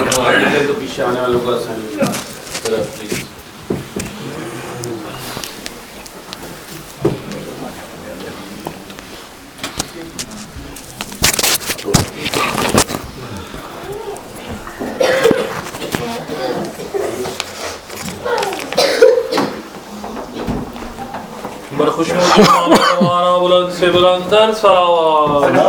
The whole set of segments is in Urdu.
تو پیچھے آنے والوں کا پلیز. برخوش ہمارا بلند سے بلند تر صلوات.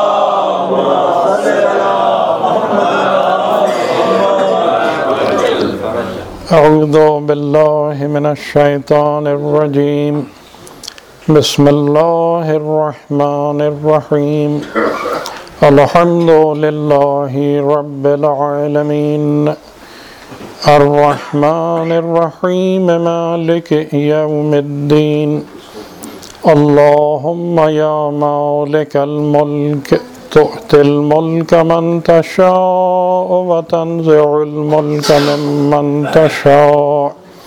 اعوذ باللہ من الشیطان الرجیم. بسم اللہ الرحمن الرحیم. الحمد للہ رب العالمین الرحمن الرحیم مالک یوم الدین. اللہم یا مالک الملک تؤتی الملک من تشاء وتنزع الملک ممن تشاء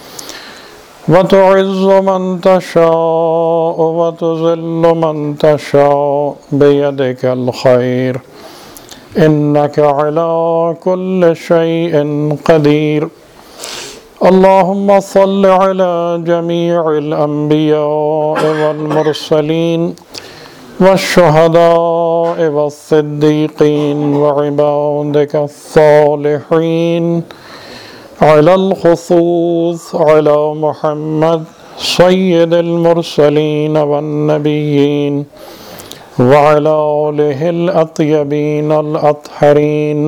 وتعز من تشاء وتذل من تشاء بیدک الخیر انک علی کل شیء قدیر. اللہم صل علی جمیع الانبیاء والمرسلین والشہداء والصدیقین وعبادک الصالحین علی الخصوص علی محمد سید المرسلین والنبیین وعلى آلہ الاطیبین الاطہرین.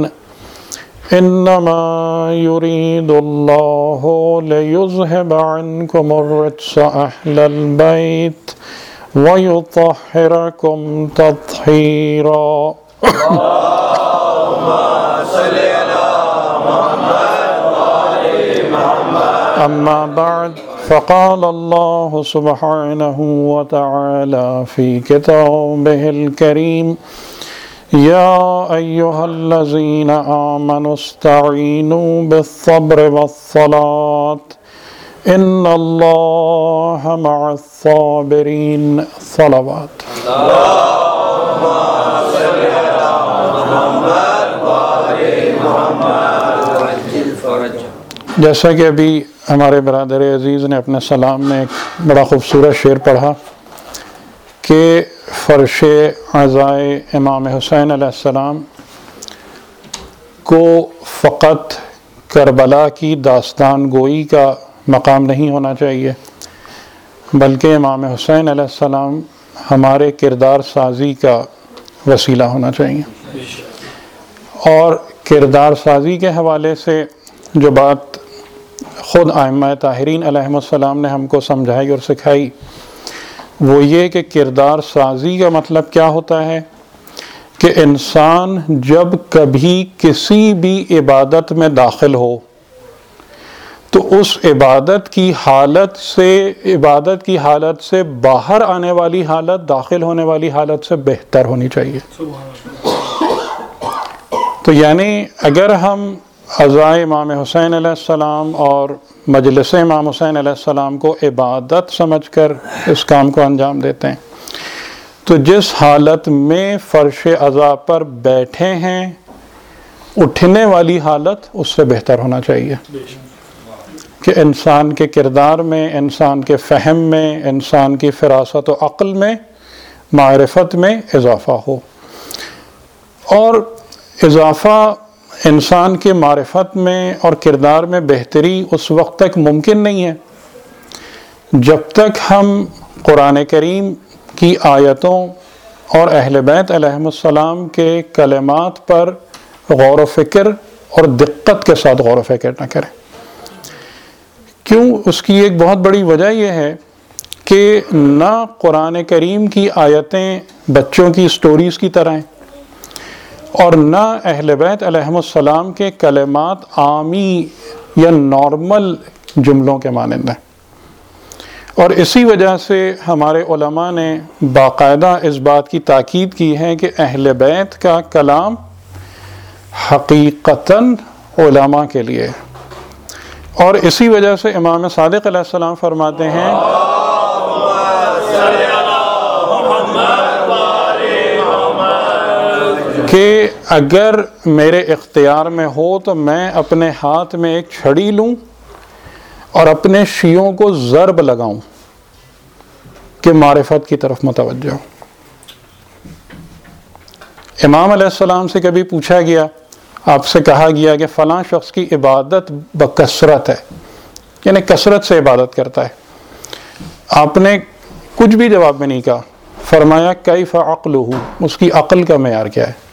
انما یرید اللہ لیذہب عنکم الرجس اہل البیت ویطہرکم تطہیرا. اما بعد فقال اللہ سبحانہ وتعالی فی کتابہ الکریم یا ایہا الذین آمنوا استعینوا بالصبر والصلاة ان اللہ مع الصابرین. صلوات. جیسا کہ ابھی ہمارے برادر عزیز نے اپنے سلام میں ایک بڑا خوبصورت شعر پڑھا کہ فرش عزائے امام حسین علیہ السلام کو فقط کربلا کی داستان گوئی کا مقام نہیں ہونا چاہیے، بلکہ امام حسین علیہ السلام ہمارے کردار سازی کا وسیلہ ہونا چاہیے. اور کردار سازی کے حوالے سے جو بات خود ائمہ طاہرین علیہم السلام نے ہم کو سمجھائی اور سکھائی وہ یہ کہ کردار سازی کا مطلب کیا ہوتا ہے کہ انسان جب کبھی کسی بھی عبادت میں داخل ہو تو اس عبادت کی حالت سے باہر آنے والی حالت داخل ہونے والی حالت سے بہتر ہونی چاہیے. تو یعنی اگر ہم عزائے امام حسین علیہ السلام اور مجلس امام حسین علیہ السلام کو عبادت سمجھ کر اس کام کو انجام دیتے ہیں تو جس حالت میں فرش عزا پر بیٹھے ہیں اٹھنے والی حالت اس سے بہتر ہونا چاہیے کہ انسان کے کردار میں، انسان کے فہم میں، انسان کی فراست و عقل میں، معرفت میں اضافہ ہو. اور اضافہ انسان کے معرفت میں اور کردار میں بہتری اس وقت تک ممکن نہیں ہے جب تک ہم قرآن کریم کی آیتوں اور اہل بیت علیہم السلام کے کلمات پر غور و فکر اور دقت کے ساتھ غور و فکر نہ کریں. کیوں؟ اس کی ایک بہت بڑی وجہ یہ ہے کہ نہ قرآن کریم کی آیتیں بچوں کی سٹوریز کی طرح ہیں اور نہ اہل بیت علیہم السلام کے کلمات عامی یا نارمل جملوں کے مانند ہیں. اور اسی وجہ سے ہمارے علماء نے باقاعدہ اس بات کی تاکید کی ہے کہ اہل بیت کا کلام حقیقتاً علماء کے لیے. اور اسی وجہ سے امام صادق علیہ السلام فرماتے ہیں کہ کہ اگر میرے اختیار میں ہو تو میں اپنے ہاتھ میں ایک چھڑی لوں اور اپنے شیعوں کو ضرب لگاؤں کہ معرفت کی طرف متوجہ ہوں۔ امام علیہ السلام سے کبھی پوچھا گیا، آپ سے کہا گیا کہ فلاں شخص کی عبادت بکثرت ہے، یعنی کثرت سے عبادت کرتا ہے، آپ نے کچھ بھی جواب میں نہیں کہا، فرمایا کیف عقلہ، اس کی عقل کا معیار کیا ہے؟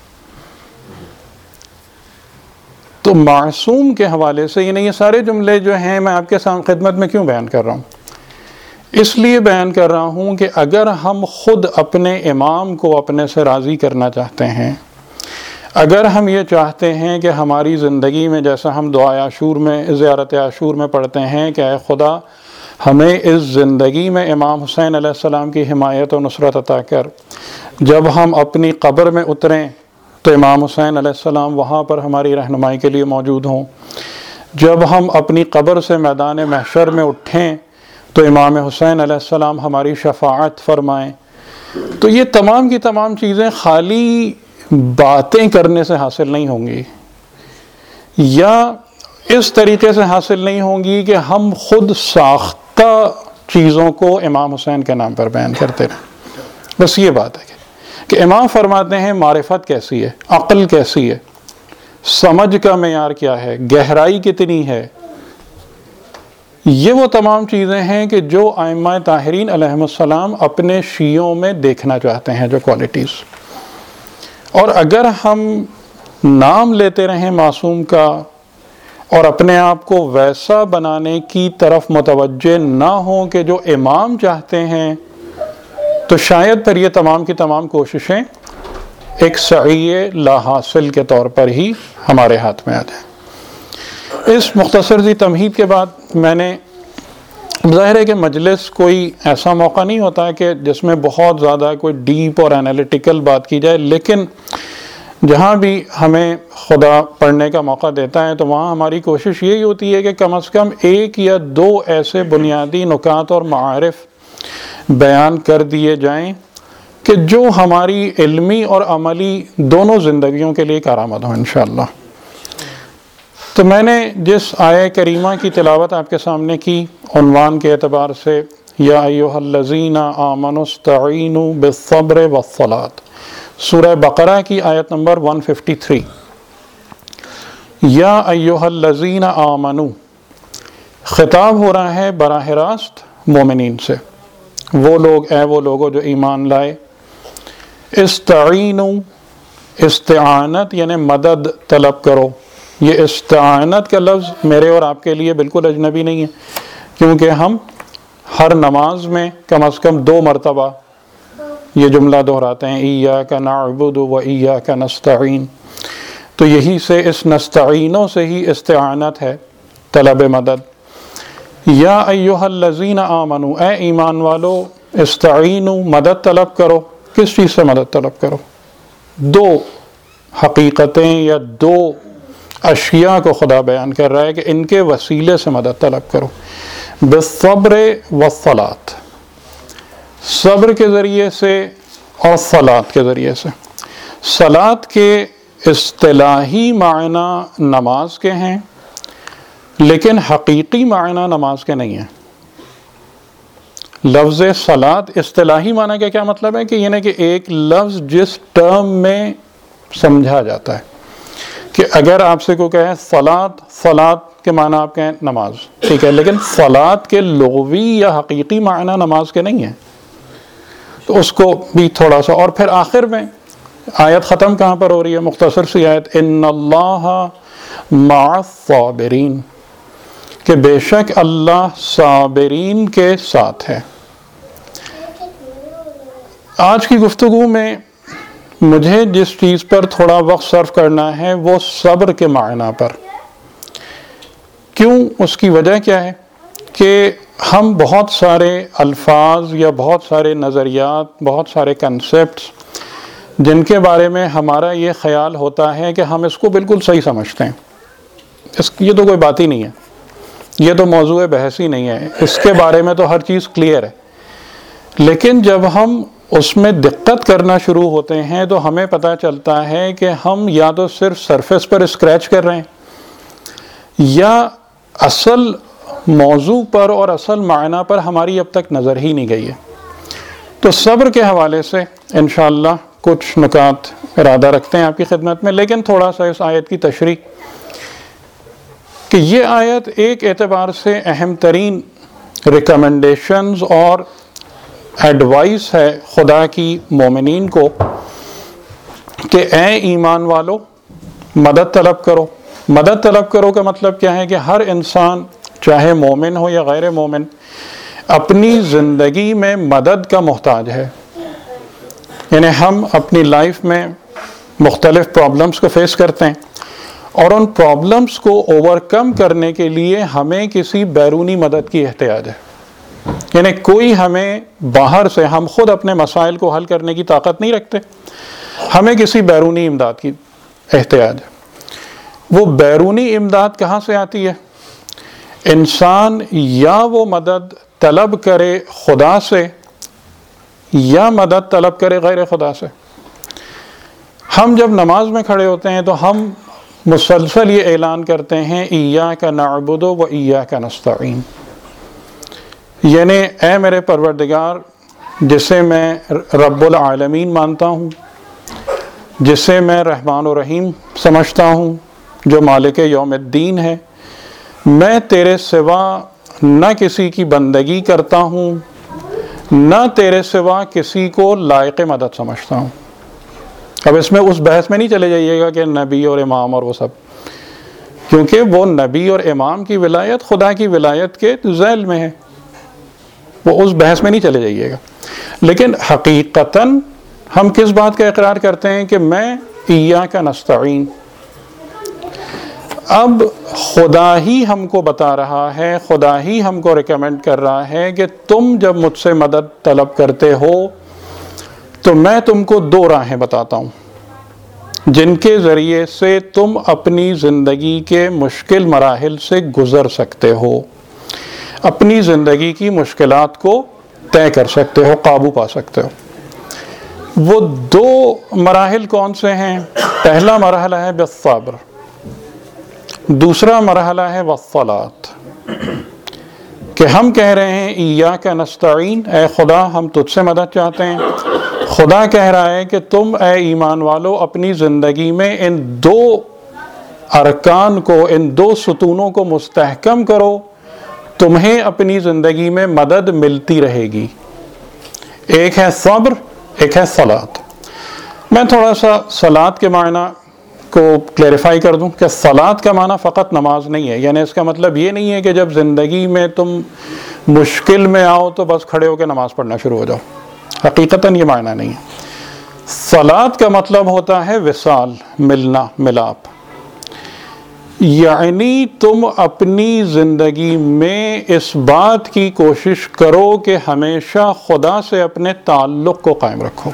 تو معصوم کے حوالے سے یہ سارے جملے جو ہیں میں آپ کے خدمت میں کیوں بیان کر رہا ہوں؟ اس لیے بیان کر رہا ہوں کہ اگر ہم خود اپنے امام کو اپنے سے راضی کرنا چاہتے ہیں، اگر ہم یہ چاہتے ہیں کہ ہماری زندگی میں، جیسا ہم دعائے عاشور میں، زیارت عاشور میں پڑھتے ہیں کہ اے خدا ہمیں اس زندگی میں امام حسین علیہ السلام کی حمایت و نصرت عطا کر، جب ہم اپنی قبر میں اتریں تو امام حسین علیہ السلام وہاں پر ہماری رہنمائی کے لیے موجود ہوں، جب ہم اپنی قبر سے میدان محشر میں اٹھیں تو امام حسین علیہ السلام ہماری شفاعت فرمائیں۔ تو یہ تمام کی تمام چیزیں خالی باتیں کرنے سے حاصل نہیں ہوں گی، یا اس طریقے سے حاصل نہیں ہوں گی کہ ہم خود ساختہ چیزوں کو امام حسین کے نام پر بیان کرتے رہیں۔ بس یہ بات ہے کہ امام فرماتے ہیں معرفت کیسی ہے، عقل کیسی ہے، سمجھ کا معیار کیا ہے، گہرائی کتنی ہے۔ یہ وہ تمام چیزیں ہیں کہ جو ائمہ طاہرین علیہم السلام اپنے شیعوں میں دیکھنا چاہتے ہیں، جو کوالٹیز۔ اور اگر ہم نام لیتے رہیں معصوم کا اور اپنے آپ کو ویسا بنانے کی طرف متوجہ نہ ہوں کہ جو امام چاہتے ہیں، تو شاید پھر یہ تمام کی تمام کوششیں ایک سعی لا حاصل کے طور پر ہی ہمارے ہاتھ میں آ جائیں۔ اس مختصر سی تمہید کے بعد میں نے، ظاہر ہے کہ مجلس کوئی ایسا موقع نہیں ہوتا ہے کہ جس میں بہت زیادہ کوئی ڈیپ اور انالیٹیکل بات کی جائے، لیکن جہاں بھی ہمیں خدا پڑھنے کا موقع دیتا ہے تو وہاں ہماری کوشش یہی ہوتی ہے کہ کم از کم ایک یا دو ایسے بنیادی نکات اور معارف بیان کر دیے جائیں کہ جو ہماری علمی اور عملی دونوں زندگیوں کے لیے کارآمد ہوں انشاءاللہ۔ تو میں نے جس آیہ کریمہ کی تلاوت آپ کے سامنے کی، عنوان کے اعتبار سے یا ایھا الذین آمنوا استعینوا بالصبر والصلاۃ، سورہ بقرہ کی آیت نمبر 153، یا ایھا الذین آمنوا، خطاب ہو رہا ہے براہ راست مومنین سے، وہ لوگ، اے وہ لوگوں جو ایمان لائے، استعینوا، استعانت یعنی مدد طلب کرو۔ یہ استعانت کا لفظ میرے اور آپ کے لیے بالکل اجنبی نہیں ہے، کیونکہ ہم ہر نماز میں کم از کم 2 مرتبہ یہ جملہ دہراتے ہیں، ایاک نعبد و ایاک نستعین۔ تو یہی سے، اس نستعینوں سے ہی استعانت ہے، طلب مدد۔ یا ایھا الذین آمنوا، اے ایمان والو، استعینوا، مدد طلب کرو۔ کس چیز سے مدد طلب کرو؟ 2 حقیقتیں یا 2 اشیاء کو خدا بیان کر رہا ہے کہ ان کے وسیلے سے مدد طلب کرو۔ بالصبر والصلاۃ، صبر کے ذریعے سے اور صلاۃ کے ذریعے سے۔ صلاۃ کے اصطلاحی معنی نماز کے ہیں، لیکن حقیقی معنی نماز کے نہیں ہیں۔ لفظ صلاۃ اصطلاحی معنی کا کیا مطلب ہے کہ یعنی کہ ایک لفظ جس ٹرم میں سمجھا جاتا ہے، کہ اگر آپ سے کوئی کہے صلاۃ کے معنی آپ کہیں نماز، ٹھیک ہے، لیکن صلاۃ کے لغوی یا حقیقی معنی نماز کے نہیں ہیں، تو اس کو بھی تھوڑا سا۔ اور پھر آخر میں آیت ختم کہاں پر ہو رہی ہے؟ مختصر سی آیت، ان اللہ مع الصابرین، کہ بے شک اللہ صابرین کے ساتھ ہے۔ آج کی گفتگو میں مجھے جس چیز پر تھوڑا وقت صرف کرنا ہے وہ صبر کے معنی پر۔ کیوں؟ اس کی وجہ کیا ہے کہ ہم بہت سارے الفاظ یا بہت سارے نظریات، بہت سارے کنسیپٹس جن کے بارے میں ہمارا یہ خیال ہوتا ہے کہ ہم اس کو بالکل صحیح سمجھتے ہیں، یہ تو کوئی بات ہی نہیں ہے، یہ تو موضوع بحث ہی نہیں ہے، اس کے بارے میں تو ہر چیز کلیئر ہے۔ لیکن جب ہم اس میں دقت کرنا شروع ہوتے ہیں تو ہمیں پتہ چلتا ہے کہ ہم یا تو صرف سرفیس پر اسکریچ کر رہے ہیں یا اصل موضوع پر اور اصل معنی پر ہماری اب تک نظر ہی نہیں گئی ہے. تو صبر کے حوالے سے انشاءاللہ کچھ نکات ارادہ رکھتے ہیں آپ کی خدمت میں، لیکن تھوڑا سا اس آیت کی تشریح کہ یہ آیت ایک اعتبار سے اہم ترین ریکمنڈیشنز اور ایڈوائس ہے خدا کی مومنین کو کہ اے ایمان والو مدد طلب کرو. مدد طلب کرو کا مطلب کیا ہے کہ ہر انسان چاہے مومن ہو یا غیر مومن اپنی زندگی میں مدد کا محتاج ہے. یعنی ہم اپنی لائف میں مختلف پرابلمز کو فیس کرتے ہیں اور ان پرابلمز کو اوورکم کرنے کے لیے ہمیں کسی بیرونی مدد کی احتیاج ہے. یعنی کوئی ہمیں باہر سے، ہم خود اپنے مسائل کو حل کرنے کی طاقت نہیں رکھتے، ہمیں کسی بیرونی امداد کی احتیاج ہے. وہ بیرونی امداد کہاں سے آتی ہے؟ انسان یا وہ مدد طلب کرے خدا سے یا مدد طلب کرے غیر خدا سے. ہم جب نماز میں کھڑے ہوتے ہیں تو ہم مسلسل یہ اعلان کرتے ہیں ایاک نعبد و ایاک نستعین، یعنی اے میرے پروردگار جسے میں رب العالمین مانتا ہوں، جسے میں رحمان و رحیم سمجھتا ہوں، جو مالک یوم الدین ہے، میں تیرے سوا نہ کسی کی بندگی کرتا ہوں نہ تیرے سوا کسی کو لائق مدد سمجھتا ہوں. اب اس میں اس بحث میں نہیں چلے جائیے گا کہ نبی اور امام اور وہ سب، کیونکہ وہ نبی اور امام کی ولایت خدا کی ولایت کے ذیل میں ہے، وہ اس بحث میں نہیں چلے جائیے گا. لیکن حقیقتاً ہم کس بات کا اقرار کرتے ہیں کہ میں ایاک نستعین. اب خدا ہی ہم کو بتا رہا ہے، خدا ہی ہم کو ریکمینڈ کر رہا ہے کہ تم جب مجھ سے مدد طلب کرتے ہو تو میں تم کو دو راہیں بتاتا ہوں جن کے ذریعے سے تم اپنی زندگی کے مشکل مراحل سے گزر سکتے ہو، اپنی زندگی کی مشکلات کو طے کر سکتے ہو، قابو پا سکتے ہو. وہ دو مراحل کون سے ہیں؟ پہلا مرحلہ ہے بالصبر، دوسرا مرحلہ ہے والصلاۃ. کہ ہم کہہ رہے ہیں ایاک نستعین، اے خدا ہم تجھ سے مدد چاہتے ہیں. خدا کہہ رہا ہے کہ تم اے ایمان والو اپنی زندگی میں ان دو ارکان کو، ان دو ستونوں کو مستحکم کرو، تمہیں اپنی زندگی میں مدد ملتی رہے گی. ایک ہے صبر، ایک ہے صلاۃ. میں تھوڑا سا صلاۃ کے معنی کو کلیریفائی کر دوں کہ صلاۃ کا معنی فقط نماز نہیں ہے. یعنی اس کا مطلب یہ نہیں ہے کہ جب زندگی میں تم مشکل میں آؤ تو بس کھڑے ہو کے نماز پڑھنا شروع ہو جاؤ. حقیقتاً یہ معنی نہیں ہے. صلاۃ کا مطلب ہوتا ہے وصال، ملنا، ملاپ. یعنی تم اپنی زندگی میں اس بات کی کوشش کرو کہ ہمیشہ خدا سے اپنے تعلق کو قائم رکھو.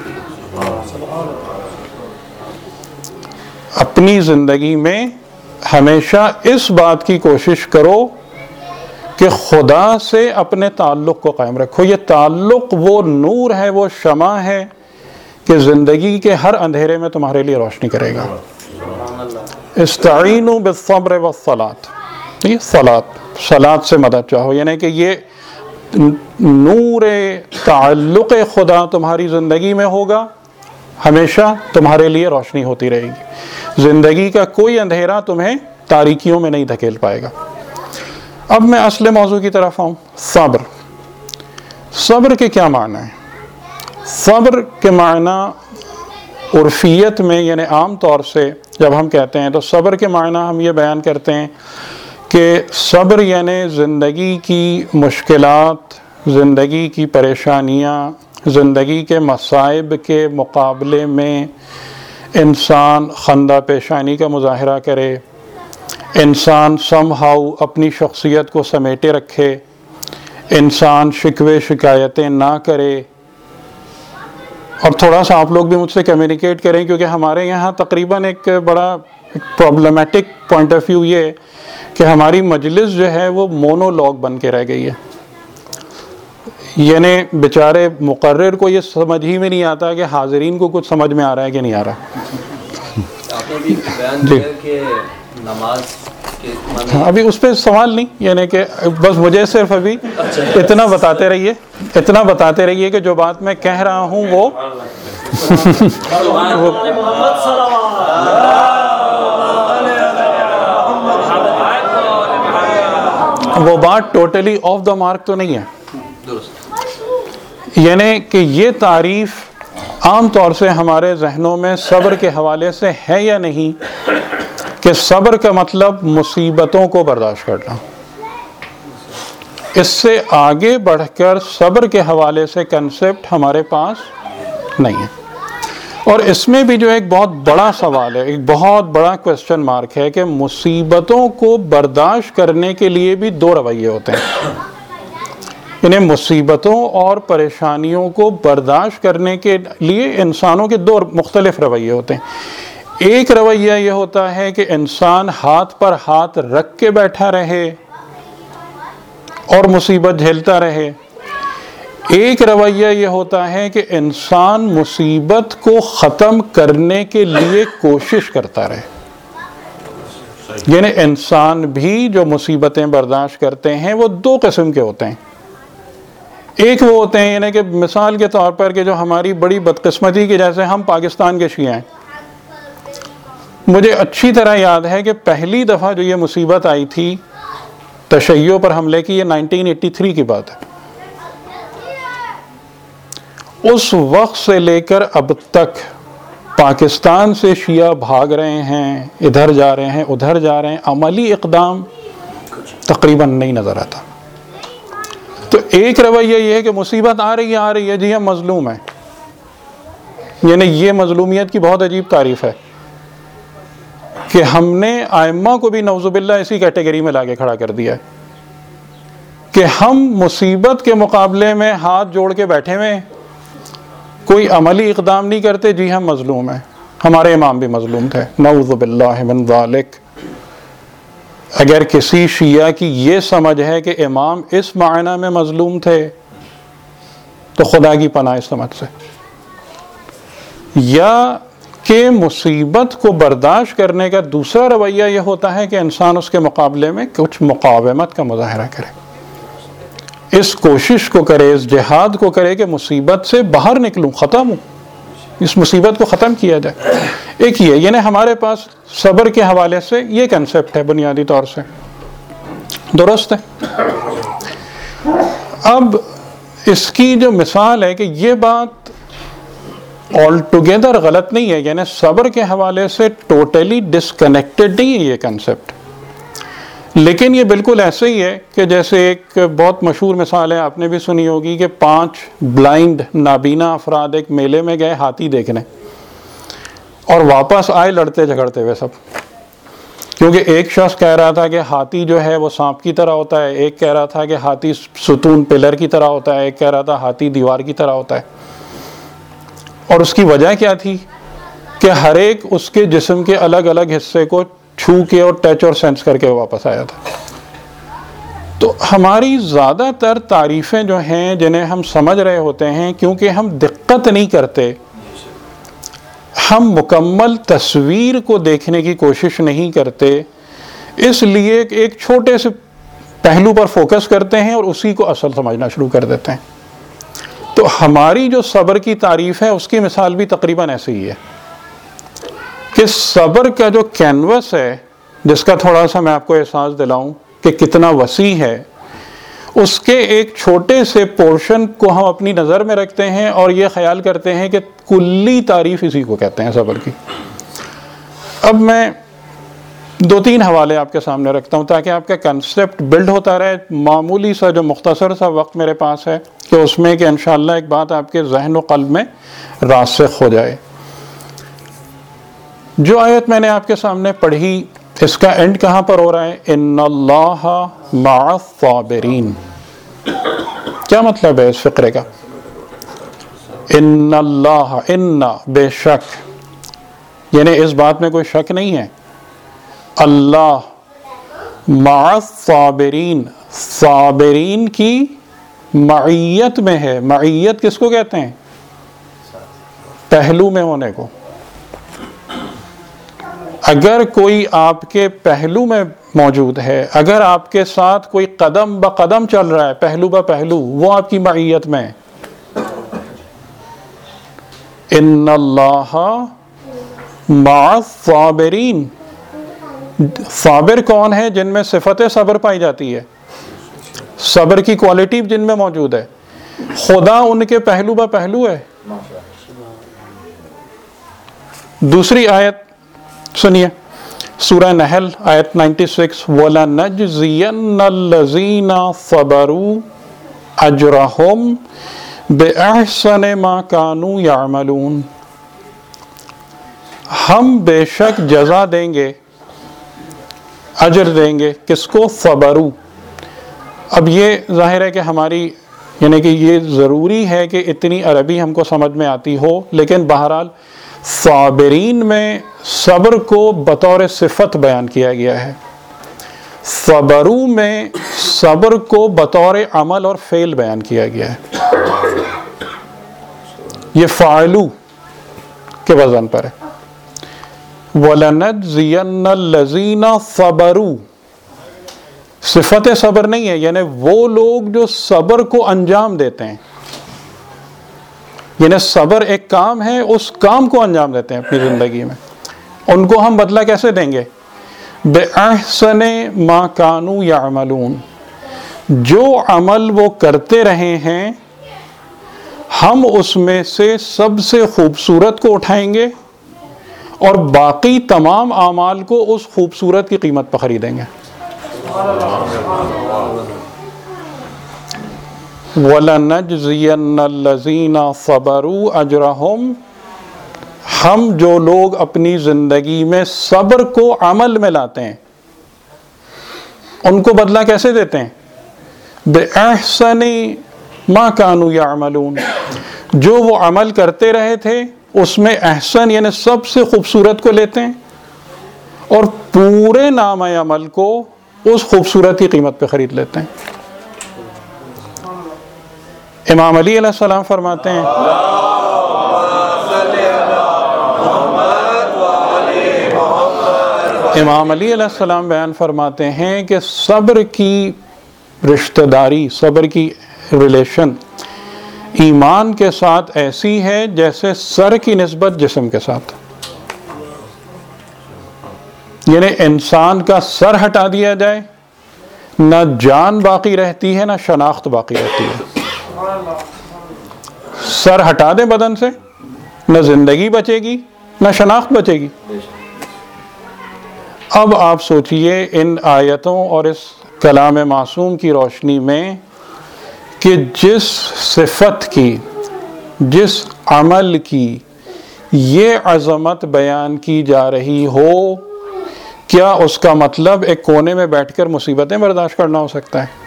اپنی زندگی میں ہمیشہ اس بات کی کوشش کرو کہ خدا سے اپنے تعلق کو قائم رکھو. یہ تعلق وہ نور ہے، وہ شمع ہے کہ زندگی کے ہر اندھیرے میں تمہارے لیے روشنی کرے گا. استعینوا بالصبر والصلاۃ، یہ صلاۃ سے مدد چاہو. یعنی کہ یہ نور تعلق خدا تمہاری زندگی میں ہوگا، ہمیشہ تمہارے لیے روشنی ہوتی رہے گی. زندگی کا کوئی اندھیرا تمہیں تاریکیوں میں نہیں دھکیل پائے گا. اب میں اصل موضوع کی طرف آؤں. صبر. صبر کے کیا معنی ہیں؟ صبر کے معنی عرفیت میں، یعنی عام طور سے جب ہم کہتے ہیں تو صبر کے معنی ہم یہ بیان کرتے ہیں کہ صبر یعنی زندگی کی مشکلات، زندگی کی پریشانیاں، زندگی کے مصائب کے مقابلے میں انسان خندہ پیشانی کا مظاہرہ کرے، انسان سم ہاؤ اپنی شخصیت کو سمیٹے رکھے، انسان شکوے شکایتیں نہ کرے. اور تھوڑا سا آپ لوگ بھی مجھ سے کمیونیکیٹ کریں، کیونکہ ہمارے یہاں تقریباً ایک بڑا پرابلمیٹک پوائنٹ آف ویو یہ ہے کہ ہماری مجلس جو ہے وہ مونولوگ بن کے رہ گئی ہے. یعنی بیچارے مقرر کو یہ سمجھ ہی میں نہیں آتا کہ حاضرین کو کچھ سمجھ میں آ رہا ہے کہ نہیں آ رہا. آپ نے بھی بیان جی. کیا کہ نماز کے ہاں ابھی اس پہ سوال نہیں, یعنی کہ بس مجھے صرف ابھی اتنا بتاتے رہیے کہ جو بات میں کہہ رہا ہوں وہ بات ٹوٹلی آف دا مارک تو نہیں ہے. یعنی کہ یہ تعریف عام طور سے ہمارے ذہنوں میں صبر کے حوالے سے ہے یا نہیں کہ صبر کا مطلب مصیبتوں کو برداشت کرنا. اس سے آگے بڑھ کر صبر کے حوالے سے کنسپٹ ہمارے پاس نہیں ہے. اور اس میں بھی جو ایک بہت بڑا سوال ہے, ایک بہت بڑا کوسچن مارک ہے کہ مصیبتوں کو برداشت کرنے کے لیے بھی دو رویے ہوتے ہیں. یعنی مصیبتوں اور پریشانیوں کو برداشت کرنے کے لیے انسانوں کے دو مختلف رویے ہوتے ہیں. ایک رویہ یہ ہوتا ہے کہ انسان ہاتھ پر ہاتھ رکھ کے بیٹھا رہے اور مصیبت جھیلتا رہے. ایک رویہ یہ ہوتا ہے کہ انسان مصیبت کو ختم کرنے کے لیے کوشش کرتا رہے. یعنی انسان بھی جو مصیبتیں برداشت کرتے ہیں وہ دو قسم کے ہوتے ہیں. ایک وہ ہوتے ہیں یعنی کہ مثال کے طور پر کہ جو ہماری بڑی بدقسمتی کی, جیسے ہم پاکستان کے شیعہ ہیں. مجھے اچھی طرح یاد ہے کہ پہلی دفعہ جو یہ مصیبت آئی تھی تشیع پر حملے کی, یہ 1983 کی بات ہے. اس وقت سے لے کر اب تک پاکستان سے شیعہ بھاگ رہے ہیں, ادھر جا رہے ہیں, ادھر جا رہے ہیں, عملی اقدام تقریباً نہیں نظر آتا. تو ایک رویہ یہ ہے کہ مصیبت آ رہی ہے جی ہم مظلوم ہیں. یعنی یہ مظلومیت کی بہت عجیب تعریف ہے کہ ہم نے ائمہ کو بھی نعوذ باللہ اسی کیٹیگری میں لا کے کھڑا کر دیا ہے کہ ہم مصیبت کے مقابلے میں ہاتھ جوڑ کے بیٹھے ہوئے ہیں, کوئی عملی اقدام نہیں کرتے. جی ہم مظلوم ہیں. ہمارے امام بھی مظلوم تھے, نعوذ باللہ من ذالک. اگر کسی شیعہ کی یہ سمجھ ہے کہ امام اس معنی میں مظلوم تھے تو خدا کی پناہ اس سمجھ سے. یا کہ مصیبت کو برداشت کرنے کا دوسرا رویہ یہ ہوتا ہے کہ انسان اس کے مقابلے میں کچھ مقاومت کا مظاہرہ کرے, اس کوشش کو کرے, اس جہاد کو کرے کہ مصیبت سے باہر نکلوں, ختم ہوں, اس مصیبت کو ختم کیا جائے. ایک یہ یعنی ہمارے پاس صبر کے حوالے سے یہ کنسپٹ ہے بنیادی طور سے, درست ہے. اب اس کی جو مثال ہے کہ یہ بات آل ٹوگیدر غلط نہیں ہے, یعنی صبر کے حوالے سے ٹوٹلی ڈسکنیکٹڈ نہیں ہے یہ کنسپٹ, لیکن یہ بالکل ایسے ہی ہے کہ جیسے ایک بہت مشہور مثال ہے, آپ نے بھی سنی ہوگی کہ 5 بلائنڈ نابینا افراد ایک میلے میں گئے ہاتھی دیکھنے اور واپس آئے لڑتے جھگڑتے ہوئے سب, کیونکہ ایک شخص کہہ رہا تھا کہ ہاتھی جو ہے وہ سانپ کی طرح ہوتا ہے, ایک کہہ رہا تھا کہ ہاتھی ستون پلر کی طرح ہوتا ہے, ایک کہہ رہا تھا ہاتھی دیوار کی طرح ہوتا ہے. اور اس کی وجہ کیا تھی کہ ہر ایک اس کے جسم کے الگ الگ حصے کو چھو کے اور ٹچ اور سینس کر کے واپس آیا تھا. تو ہماری زیادہ تر تعریفیں جو ہیں جنہیں ہم سمجھ رہے ہوتے ہیں, کیونکہ ہم دقت نہیں کرتے, ہم مکمل تصویر کو دیکھنے کی کوشش نہیں کرتے, اس لیے ایک چھوٹے سے پہلو پر فوکس کرتے ہیں اور اسی کو اصل سمجھنا شروع کر دیتے ہیں. تو ہماری جو صبر کی تعریف ہے اس کی مثال بھی تقریباً ایسی ہی ہے کہ صبر کا جو کینوس ہے, جس کا تھوڑا سا میں آپ کو احساس دلاؤں کہ کتنا وسیع ہے, اس کے ایک چھوٹے سے پورشن کو ہم اپنی نظر میں رکھتے ہیں اور یہ خیال کرتے ہیں کہ کلی تعریف اسی کو کہتے ہیں صبر کی. اب میں 2-3 حوالے آپ کے سامنے رکھتا ہوں تاکہ آپ کا کنسپٹ بلڈ ہوتا رہے. معمولی سا جو مختصر سا وقت میرے پاس ہے کہ اس میں کہ انشاءاللہ ایک بات آپ کے ذہن و قلب میں راسخ ہو جائے. جو آیت میں نے آپ کے سامنے پڑھی, اس کا اینڈ کہاں پر ہو رہا ہے؟ ان اللہ مع الصابرین. کیا مطلب ہے اس فقرے کا؟ ان اللہ, ان بے شک, یعنی اس بات میں کوئی شک نہیں ہے, اللہ مع الصابرین, صابرین کی معیت میں ہے. معیت کس کو کہتے ہیں؟ پہلو میں ہونے کو. اگر کوئی آپ کے پہلو میں موجود ہے، اگر آپ کے ساتھ کوئی قدم بقدم چل رہا ہے، پہلو بہ پہلو، وہ آپ کی معیت میں ہے. ان اللہ مع الصابرین. صابر کون ہے؟ جن میں صفت صبر پائی جاتی ہے، صبر کی کوالٹی جن میں موجود ہے. خدا ان کے پہلو بہ پہلو ہے. دوسری آیت سنیے، سورہ نحل آیت 96، وَلَنَجْزِيَنَّ الَّذِينَ صَبَرُوا أَجْرَهُمْ بِأَحْسَنِ مَا كَانُوا يَعْمَلُونَ. ہم بے شک جزا دیں گے، اجر دیں گے کس کو؟ صبرو. اب یہ ظاہر ہے کہ ہماری یعنی کہ یہ ضروری ہے کہ اتنی عربی ہم کو سمجھ میں آتی ہو، لیکن بہرحال صابرین میں صبر کو بطور صفت بیان کیا گیا ہے. صبرو میں صبر کو بطور عمل اور فعل بیان کیا گیا ہے. یہ فاعلو کے وزن پر ہے. وَلَنَجْزِيَنَّ الَّذِينَ صَبَرُوا. صفت صبر نہیں ہے، یعنی وہ لوگ جو صبر کو انجام دیتے ہیں، یعنی صبر ایک کام ہے، اس کام کو انجام دیتے ہیں اپنی زندگی میں، ان کو ہم بدلہ کیسے دیں گے؟ بِأَحْسَنِ مَا كَانُوا يَعْمَلُونَ. جو عمل وہ کرتے رہے ہیں ہم اس میں سے سب سے خوبصورت کو اٹھائیں گے اور باقی تمام اعمال کو اس خوبصورت کی قیمت پر خریدیں گے. وَلَنَجْزِيَنَّ الَّذِينَ صَبَرُوا أَجْرَهُمْ. ہم جو لوگ اپنی زندگی میں صبر کو عمل میں لاتے ہیں ان کو بدلہ کیسے دیتے ہیں؟ بِأَحْسَنِ مَا كَانُوا يَعْمَلُونَ. جو وہ عمل کرتے رہے تھے اس میں احسن یعنی سب سے خوبصورت کو لیتے ہیں اور پورے نامہ عمل کو اس خوبصورت کی قیمت پہ خرید لیتے ہیں. امام علی علیہ السلام فرماتے ہیں، امام علی علیہ السلام بیان فرماتے ہیں کہ صبر کی رشتہ داری، صبر کی ریلیشن ایمان کے ساتھ ایسی ہے جیسے سر کی نسبت جسم کے ساتھ. یعنی انسان کا سر ہٹا دیا جائے نہ جان باقی رہتی ہے نہ شناخت باقی رہتی ہے. سر ہٹا دیں بدن سے نہ زندگی بچے گی نہ شناخت بچے گی. اب آپ سوچئے ان آیتوں اور اس کلام معصوم کی روشنی میں کہ جس صفت کی، جس عمل کی یہ عظمت بیان کی جا رہی ہو، کیا اس کا مطلب ایک کونے میں بیٹھ کر مصیبتیں برداشت کرنا ہو سکتا ہے؟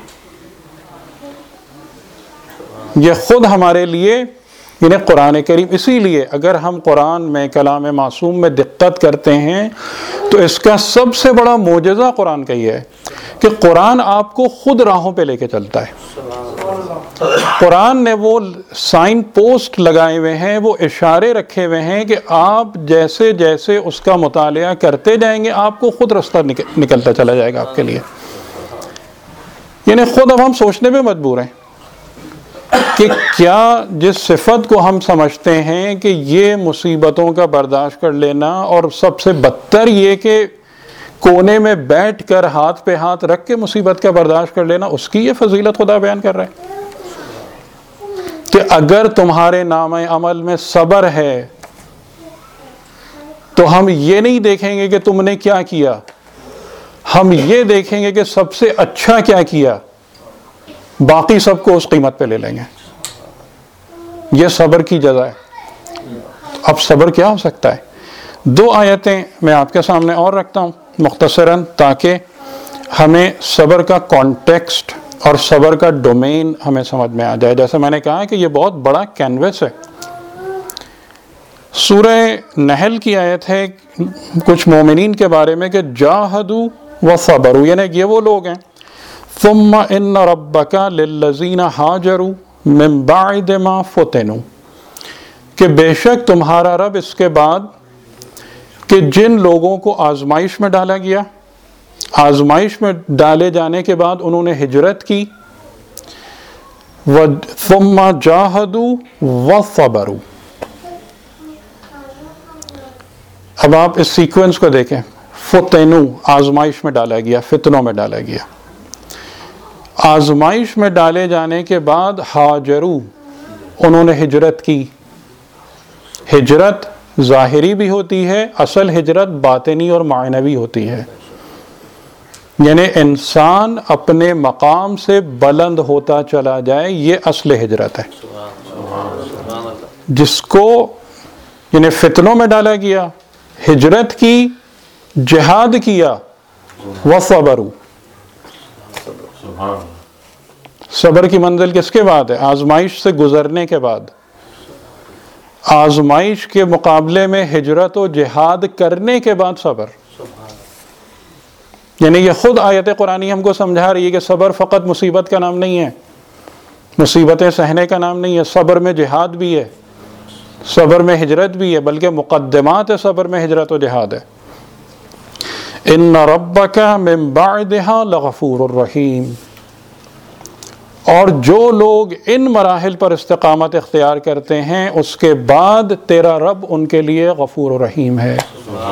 یہ خود ہمارے لیے یعنی قرآن کریم، اسی لیے اگر ہم قرآن میں کلام معصوم میں دقت کرتے ہیں تو اس کا سب سے بڑا معجزہ قرآن کا یہ ہے کہ قرآن آپ کو خود راہوں پہ لے کے چلتا ہے. قرآن نے وہ سائن پوسٹ لگائے ہوئے ہیں، وہ اشارے رکھے ہوئے ہیں کہ آپ جیسے جیسے اس کا مطالعہ کرتے جائیں گے آپ کو خود رستہ نکلتا چلا جائے گا آپ کے لیے. یعنی خود اب ہم سوچنے پہ مجبور ہیں کہ کیا جس صفت کو ہم سمجھتے ہیں کہ یہ مصیبتوں کا برداشت کر لینا اور سب سے بدتر یہ کہ کونے میں بیٹھ کر ہاتھ پہ ہاتھ رکھ کے مصیبت کا برداشت کر لینا، اس کی یہ فضیلت خدا بیان کر رہا ہے کہ اگر تمہارے نامہ عمل میں صبر ہے تو ہم یہ نہیں دیکھیں گے کہ تم نے کیا کیا، ہم یہ دیکھیں گے کہ سب سے اچھا کیا کیا، باقی سب کو اس قیمت پہ لے لیں گے. یہ صبر کی جزا ہے. اب صبر کیا ہو سکتا ہے؟ 2 آیتیں میں آپ کے سامنے اور رکھتا ہوں مختصراً تاکہ ہمیں صبر کا کانٹیکسٹ اور صبر کا ڈومین ہمیں سمجھ میں آ جائے. جیسے میں نے کہا کہ یہ بہت بڑا کینوس ہے. سورہ نحل کی آیت ہے کچھ مومنین کے بارے میں کہ جاہدوا وصبروا، یعنی یہ وہ لوگ ہیں ثم ان ربک للذین ہاجروا من بعد ما فتنوا، کہ بے شک تمہارا رب اس کے بعد کہ جن لوگوں کو آزمائش میں ڈالا گیا، آزمائش میں ڈالے جانے کے بعد انہوں نے ہجرت کی، ثم جاہدوا وصبروا۔ اب آپ اس سیکوینس کو دیکھیں، فتنوا آزمائش میں ڈالا گیا، فتنوں میں ڈالا گیا، آزمائش میں ڈالے جانے کے بعد ہاجروا انہوں نے ہجرت کی۔ ہجرت ظاہری بھی ہوتی ہے، اصل ہجرت باطنی اور معنوی ہوتی ہے، یعنی انسان اپنے مقام سے بلند ہوتا چلا جائے، یہ اصل ہجرت ہے، جس کو یعنی فتنوں میں ڈالا گیا، ہجرت کی، جہاد کیا، وصبروا۔ صبر کی منزل کس کے بعد ہے؟ آزمائش سے گزرنے کے بعد، آزمائش کے مقابلے میں ہجرت و جہاد کرنے کے بعد صبر۔ یعنی یہ خود آیت قرآنی ہم کو سمجھا رہی ہے کہ صبر فقط مصیبت کا نام نہیں ہے، مصیبتیں سہنے کا نام نہیں ہے، صبر میں جہاد بھی ہے، صبر میں ہجرت بھی ہے، بلکہ مقدمات صبر میں ہجرت و جہاد ہے۔ ان ربک من بعدها لغفور الرحیم۔ اور جو لوگ ان مراحل پر استقامت اختیار کرتے ہیں اس کے بعد تیرا رب ان کے لیے غفور و رحیم ہے۔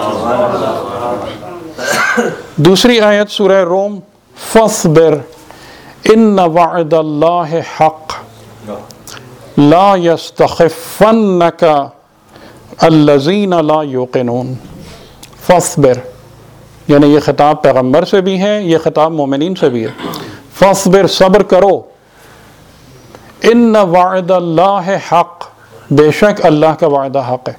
دوسری آیت سورہ روم، فاصبر ان وعد اللہ حق لا یستخفنک الذین لا یوقنون۔ فاصبر یعنی یہ خطاب پیغمبر سے بھی ہے، یہ خطاب مومنین سے بھی ہے۔ فاصبر صبر کرو، ان وعد اللہ حق بے شک اللہ کا وعدہ حق ہے۔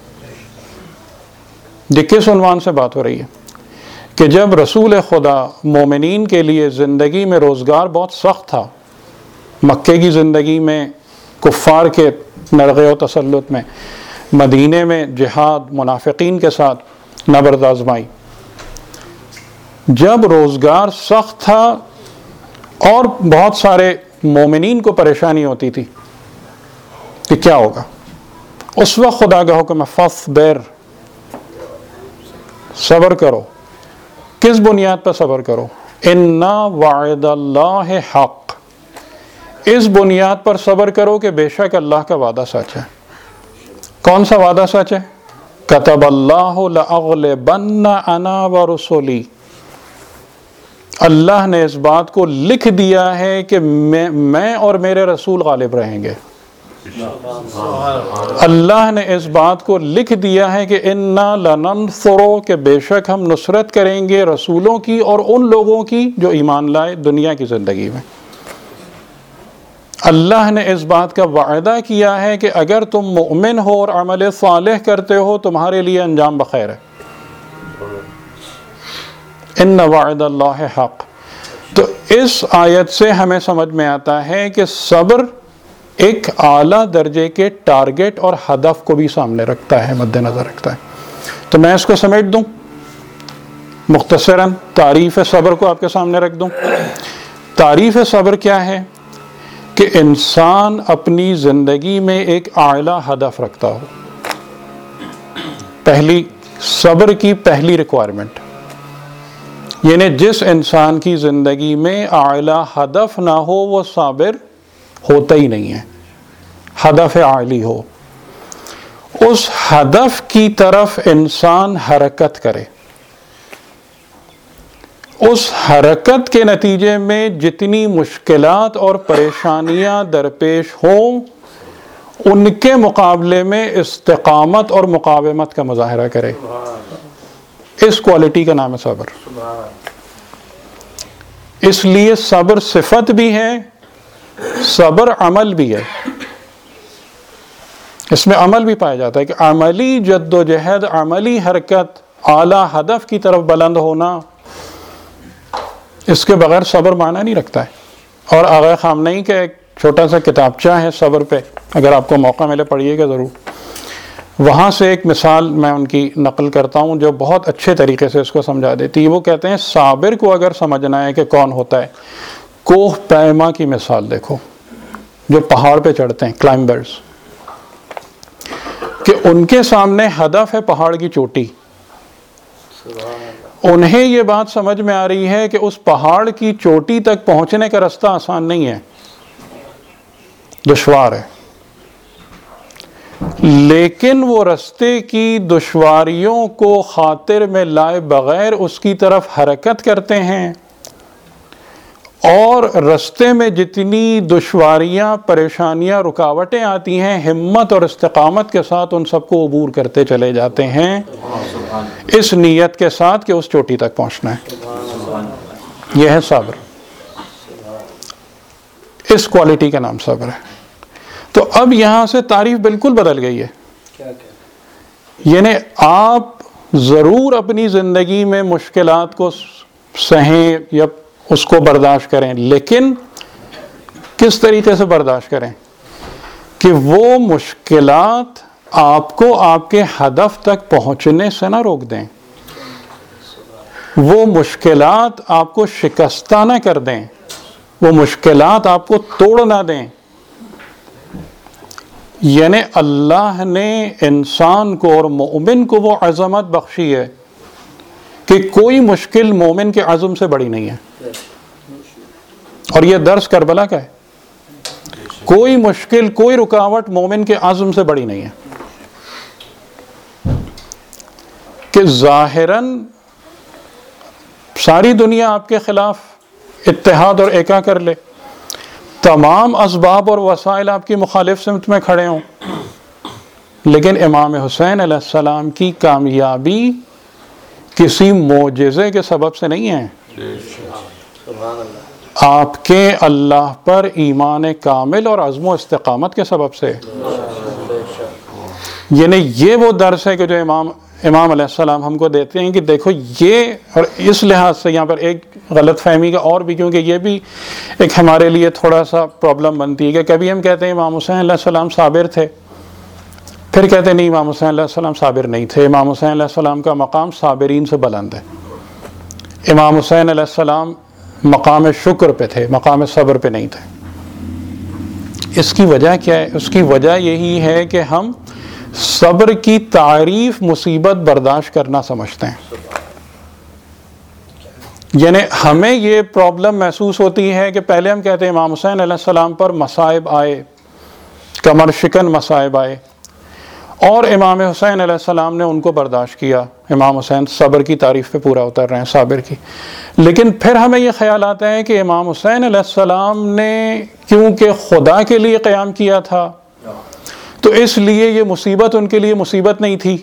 یہ کس عنوان سے بات ہو رہی ہے؟ کہ جب رسول خدا مومنین کے لیے زندگی میں روزگار بہت سخت تھا، مکے کی زندگی میں کفار کے نرغے و تسلط میں، مدینے میں جہاد منافقین کے ساتھ نبرد آزمائی، جب روزگار سخت تھا اور بہت سارے مومنین کو پریشانی ہوتی تھی کہ کیا ہوگا، اس وقت خدا کا حکم ہے فاصبر، صبر کرو۔ کس بنیاد پر صبر کرو؟ ان وعد اللہ حق، اس بنیاد پر صبر کرو کہ بے شک اللہ کا وعدہ سچ ہے۔ کون سا وعدہ سچ ہے؟ کتب اللہ لأغلبن انا ورسلی، اللہ نے اس بات کو لکھ دیا ہے کہ میں اور میرے رسول غالب رہیں گے۔ اللہ نے اس بات کو لکھ دیا ہے کہ انا لننصر، کہ بے شک ہم نصرت کریں گے رسولوں کی اور ان لوگوں کی جو ایمان لائے دنیا کی زندگی میں۔ اللہ نے اس بات کا وعدہ کیا ہے کہ اگر تم مؤمن ہو اور عمل صالح کرتے ہو تمہارے لیے انجام بخیر ہے۔ ان وعد اللہ حق۔ تو اس آیت سے ہمیں سمجھ میں آتا ہے کہ صبر ایک اعلیٰ درجے کے ٹارگٹ اور ہدف کو بھی سامنے رکھتا ہے، مد نظر رکھتا ہے۔ تو میں اس کو سمیٹ دوں، مختصراً تعریف صبر کو آپ کے سامنے رکھ دوں۔ تعریف صبر کیا ہے؟ کہ انسان اپنی زندگی میں ایک اعلیٰ ہدف رکھتا ہو۔ پہلی صبر کی پہلی ریکوائرمنٹ، یعنی جس انسان کی زندگی میں اعلیٰ ہدف نہ ہو وہ صابر ہوتا ہی نہیں ہے۔ ہدف عالی ہو، اس ہدف کی طرف انسان حرکت کرے، اس حرکت کے نتیجے میں جتنی مشکلات اور پریشانیاں درپیش ہوں ان کے مقابلے میں استقامت اور مقاومت کا مظاہرہ کرے۔ اس کوالٹی کا نام ہے صبر۔ اس لیے صبر صفت بھی ہے، صبر عمل بھی ہے، اس میں عمل بھی پایا جاتا ہے کہ عملی جد و جہد، عملی حرکت، اعلیٰ ہدف کی طرف بلند ہونا، اس کے بغیر صبر معنی نہیں رکھتا ہے۔ اور آغا خامنئی کا ایک چھوٹا سا کتابچہ ہے صبر پہ، اگر آپ کو موقع ملے پڑھیے گا ضرور۔ وہاں سے ایک مثال میں ان کی نقل کرتا ہوں جو بہت اچھے طریقے سے اس کو سمجھا دیتی ہے۔ وہ کہتے ہیں صابر کو اگر سمجھنا ہے کہ کون ہوتا ہے کوہ پیما کی مثال دیکھو، جو پہاڑ پہ چڑھتے ہیں کلائمبرز، کہ ان کے سامنے ہدف ہے پہاڑ کی چوٹی، انہیں یہ بات سمجھ میں آ رہی ہے کہ اس پہاڑ کی چوٹی تک پہنچنے کا راستہ آسان نہیں ہے، دشوار ہے، لیکن وہ راستے کی دشواریوں کو خاطر میں لائے بغیر اس کی طرف حرکت کرتے ہیں، اور راستے میں جتنی دشواریاں، پریشانیاں، رکاوٹیں آتی ہیں، ہمت اور استقامت کے ساتھ ان سب کو عبور کرتے چلے جاتے ہیں، اس نیت کے ساتھ کہ اس چوٹی تک پہنچنا ہے۔ یہ ہے صبر، اس کوالٹی کا نام صبر ہے۔ تو اب یہاں سے تعریف بالکل بدل گئی ہے، یعنی آپ ضرور اپنی زندگی میں مشکلات کو سہیں یا اس کو برداشت کریں، لیکن کس طریقے سے برداشت کریں کہ وہ مشکلات آپ کو آپ کے ہدف تک پہنچنے سے نہ روک دیں، وہ مشکلات آپ کو شکستہ نہ کر دیں، وہ مشکلات آپ کو توڑ نہ دیں۔ یعنی اللہ نے انسان کو اور مومن کو وہ عظمت بخشی ہے کہ کوئی مشکل مومن کے عزم سے بڑی نہیں ہے، اور یہ درس کربلا کا ہے، کوئی مشکل، کوئی رکاوٹ مومن کے عزم سے بڑی نہیں ہے، کہ ظاہراً ساری دنیا آپ کے خلاف اتحاد اور ایکا کر لے، تمام اسباب اور وسائل آپ کی مخالف سمت میں کھڑے ہوں، لیکن امام حسین علیہ السلام کی کامیابی کسی معجزے کے سبب سے نہیں ہے، آپ کے اللہ پر ایمان کامل اور عزم و استقامت کے سبب سے۔ یعنی یہ وہ درس ہے کہ جو امام علیہ السلام ہم کو دیتے ہیں کہ دیکھو یہ، اور اس لحاظ سے یہاں پر ایک غلط فہمی کا اور بھی، کیونکہ یہ بھی ایک ہمارے لیے تھوڑا سا پرابلم بنتی ہے کہ کبھی ہم کہتے ہیں امام حسین علیہ السلام صابر تھے، پھر کہتے ہیں نہیں امام حسین علیہ السلام صابر نہیں تھے، امام حسین علیہ السلام کا مقام صابرین سے بلند ہے، امام حسین علیہ السلام مقام شکر پہ تھے، مقام صبر پہ نہیں تھے۔ اس کی وجہ کیا ہے؟ اس کی وجہ یہی ہے کہ ہم صبر کی تعریف مصیبت برداشت کرنا سمجھتے ہیں، یعنی ہمیں یہ پرابلم محسوس ہوتی ہے کہ پہلے ہم کہتے ہیں امام حسین علیہ السلام پر مصائب آئے، کمر شکن مصائب آئے، اور امام حسین علیہ السلام نے ان کو برداشت کیا، امام حسین صبر کی تعریف پہ پورا اتر رہے ہیں، صابر کی۔ لیکن پھر ہمیں یہ خیال آتا ہے کہ امام حسین علیہ السلام نے کیونکہ خدا کے لیے قیام کیا تھا تو اس لیے یہ مصیبت ان کے لیے مصیبت نہیں تھی،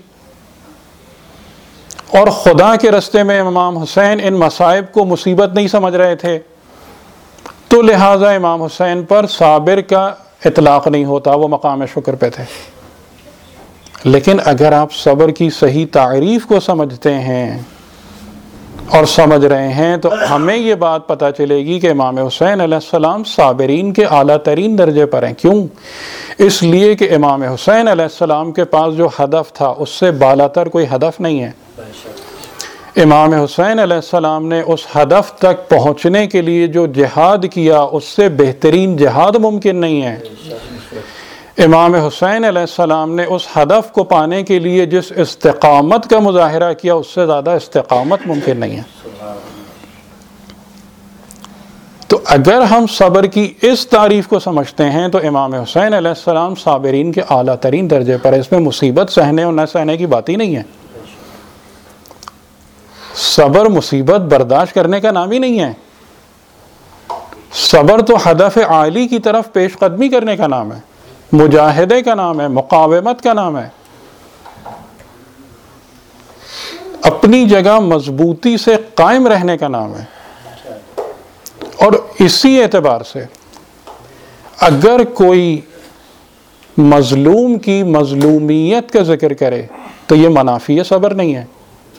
اور خدا کے راستے میں امام حسین ان مصائب کو مصیبت نہیں سمجھ رہے تھے، تو لہٰذا امام حسین پر صابر کا اطلاق نہیں ہوتا، وہ مقام شکر پہ تھے۔ لیکن اگر آپ صبر کی صحیح تعریف کو سمجھتے ہیں اور سمجھ رہے ہیں تو ہمیں یہ بات پتہ چلے گی کہ امام حسین علیہ السلام صابرین کے اعلیٰ ترین درجے پر ہیں۔ کیوں؟ اس لیے کہ امام حسین علیہ السلام کے پاس جو ہدف تھا اس سے بالاتر کوئی ہدف نہیں ہے۔ امام حسین علیہ السلام نے اس ہدف تک پہنچنے کے لیے جو جہاد کیا اس سے بہترین جہاد ممکن نہیں ہے۔ امام حسین علیہ السلام نے اس ہدف کو پانے کے لیے جس استقامت کا مظاہرہ کیا اس سے زیادہ استقامت ممکن نہیں ہے۔ تو اگر ہم صبر کی اس تعریف کو سمجھتے ہیں تو امام حسین علیہ السلام صابرین کے اعلیٰ ترین درجے پر ہے، اس میں مصیبت سہنے اور نہ سہنے کی بات ہی نہیں ہے۔ صبر مصیبت برداشت کرنے کا نام ہی نہیں ہے، صبر تو ہدف عالی کی طرف پیش قدمی کرنے کا نام ہے، مجاہدے کا نام ہے، مقاومت کا نام ہے، اپنی جگہ مضبوطی سے قائم رہنے کا نام ہے۔ اور اسی اعتبار سے اگر کوئی مظلوم کی مظلومیت کا ذکر کرے تو یہ منافی صبر نہیں ہے،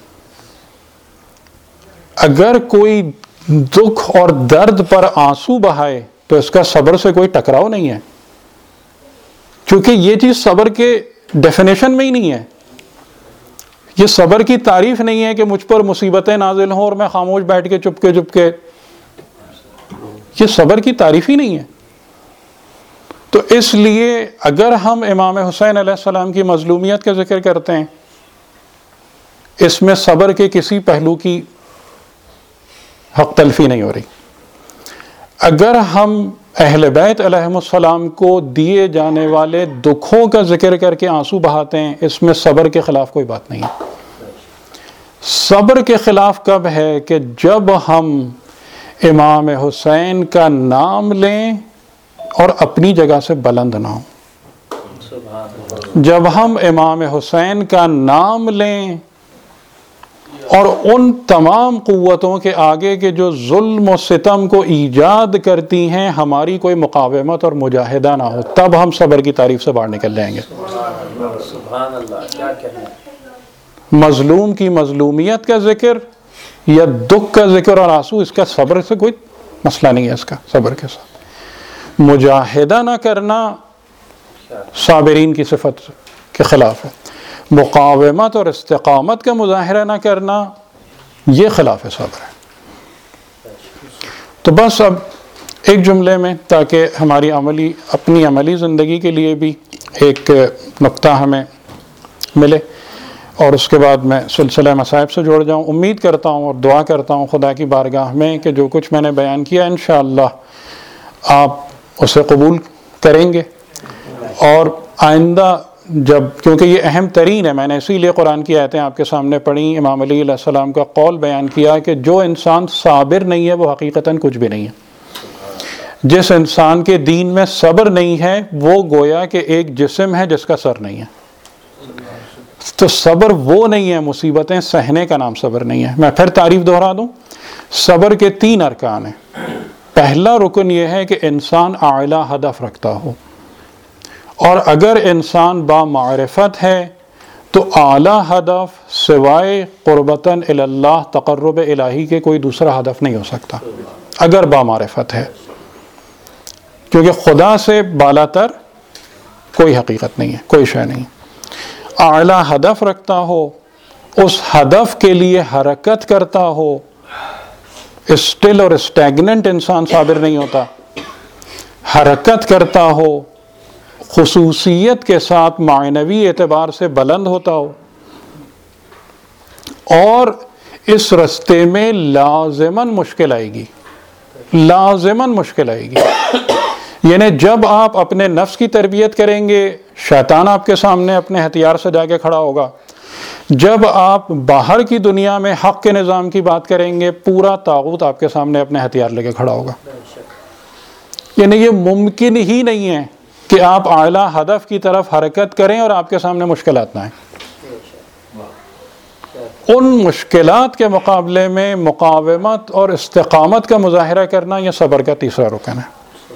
اگر کوئی دکھ اور درد پر آنسو بہائے تو اس کا صبر سے کوئی ٹکراؤ نہیں ہے، کیونکہ یہ چیز صبر کے ڈیفینیشن میں ہی نہیں ہے۔ یہ صبر کی تعریف نہیں ہے کہ مجھ پر مصیبتیں نازل ہوں اور میں خاموش بیٹھ کے چپ کے یہ صبر کی تعریف ہی نہیں ہے. تو اس لیے اگر ہم امام حسین علیہ السلام کی مظلومیت کا ذکر کرتے ہیں، اس میں صبر کے کسی پہلو کی حق تلفی نہیں ہو رہی. اگر ہم اہل بیت علیہم السلام کو دیے جانے والے دکھوں کا ذکر کر کے آنسو بہاتے ہیں، اس میں صبر کے خلاف کوئی بات نہیں ہے. صبر کے خلاف کب ہے؟ کہ جب ہم امام حسین کا نام لیں اور اپنی جگہ سے بلند نہ ہوں. جب ہم امام حسین کا نام لیں اور ان تمام قوتوں کے آگے کے جو ظلم و ستم کو ایجاد کرتی ہیں ہماری کوئی مقاومت اور مجاہدہ نہ ہو، تب ہم صبر کی تعریف سے باہر نکل جائیں گے. سبحان اللہ، کیا کہیں. مظلوم کی مظلومیت کا ذکر یا دکھ کا ذکر اور آنسو، اس کا صبر سے کوئی مسئلہ نہیں ہے. اس کا صبر کے ساتھ مجاہدہ نہ کرنا صابرین کی صفت کے خلاف ہے. مقاومت اور استقامت کا مظاہرہ نہ کرنا یہ خلاف صبر ہے. تو بس اب ایک جملے میں، تاکہ ہماری اپنی عملی زندگی کے لیے بھی ایک نقطہ ہمیں ملے، اور اس کے بعد میں سلسلہ مصائب سے جوڑ جاؤں. امید کرتا ہوں اور دعا کرتا ہوں خدا کی بارگاہ میں کہ جو کچھ میں نے بیان کیا انشاءاللہ آپ اسے قبول کریں گے، اور آئندہ جب، کیونکہ یہ اہم ترین ہے، میں نے اسی لیے قرآن کی آیتیں آپ کے سامنے پڑھی، امام علی علیہ السلام کا قول بیان کیا کہ جو انسان صابر نہیں ہے وہ حقیقتاً کچھ بھی نہیں ہے. جس انسان کے دین میں صبر نہیں ہے وہ گویا کہ ایک جسم ہے جس کا سر نہیں ہے. تو صبر وہ نہیں ہے، مصیبتیں سہنے کا نام صبر نہیں ہے. میں پھر تعریف دہرا دوں، صبر کے 3 ارکان ہیں. پہلا رکن یہ ہے کہ انسان اعلیٰ ہدف رکھتا ہو، اور اگر انسان با معرفت ہے تو اعلیٰ ہدف سوائے قربتاً اللہ، تقرب الہی کے کوئی دوسرا ہدف نہیں ہو سکتا اگر با معرفت ہے، کیونکہ خدا سے بالا تر کوئی حقیقت نہیں ہے، کوئی شے نہیں. اعلیٰ ہدف رکھتا ہو، اس ہدف کے لیے حرکت کرتا ہو. اسٹل اور اسٹیگننٹ انسان صابر نہیں ہوتا. حرکت کرتا ہو، خصوصیت کے ساتھ معنوی اعتبار سے بلند ہوتا ہو، اور اس رستے میں لازماً مشکل آئے گی، لازماً مشکل آئے گی. یعنی جب آپ اپنے نفس کی تربیت کریں گے، شیطان آپ کے سامنے اپنے ہتھیار سے جا کے کھڑا ہوگا. جب آپ باہر کی دنیا میں حق کے نظام کی بات کریں گے، پورا طاغوت آپ کے سامنے اپنے ہتھیار لے کے کھڑا ہوگا. یعنی یہ ممکن ہی نہیں ہے کہ آپ اعلیٰ ہدف کی طرف حرکت کریں اور آپ کے سامنے مشکلات نہ آئیں. ان مشکلات کے مقابلے میں مقاومت اور استقامت کا مظاہرہ کرنا یہ صبر کا تیسرا رکن ہے.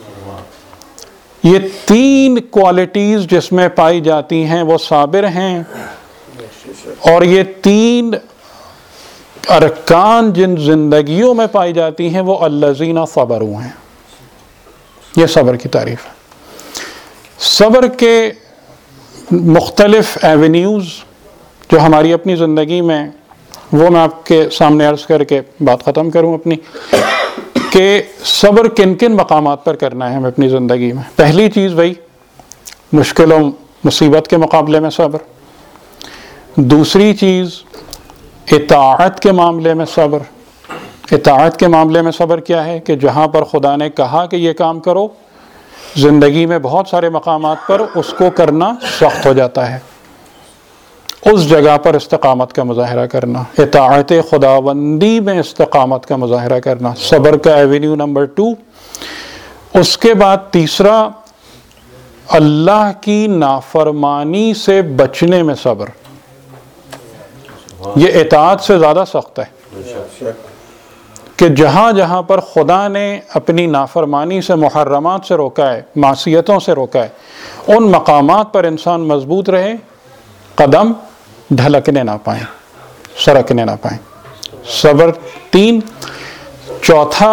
یہ 3 کوالٹیز جس میں پائی جاتی ہیں وہ صابر ہیں، اور یہ 3 ارکان جن زندگیوں میں پائی جاتی ہیں وہ الذین صبروا ہیں. یہ صبر کی تعریف ہے. صبر کے مختلف ایونیوز جو ہماری اپنی زندگی میں، وہ میں آپ کے سامنے عرض کر کے بات ختم کروں اپنی، کہ صبر کن کن مقامات پر کرنا ہے ہمیں اپنی زندگی میں. پہلی چیز وہی مشکل و مصیبت کے مقابلے میں صبر. دوسری چیز اطاعت کے معاملے میں صبر. اطاعت کے معاملے میں صبر کیا ہے؟ کہ جہاں پر خدا نے کہا کہ یہ کام کرو، زندگی میں بہت سارے مقامات پر اس کو کرنا سخت ہو جاتا ہے، اس جگہ پر استقامت کا مظاہرہ کرنا، اطاعت خداوندی میں استقامت کا مظاہرہ کرنا، صبر کا ایونیو نمبر 2. اس کے بعد تیسرا، اللہ کی نافرمانی سے بچنے میں صبر. یہ اطاعت سے زیادہ سخت ہے کہ جہاں جہاں پر خدا نے اپنی نافرمانی سے، محرمات سے روکا ہے، معصیتوں سے روکا ہے، ان مقامات پر انسان مضبوط رہے، قدم ڈھلکنے نہ پائیں، سرکنے نہ پائیں. صبر 3. چوتھا،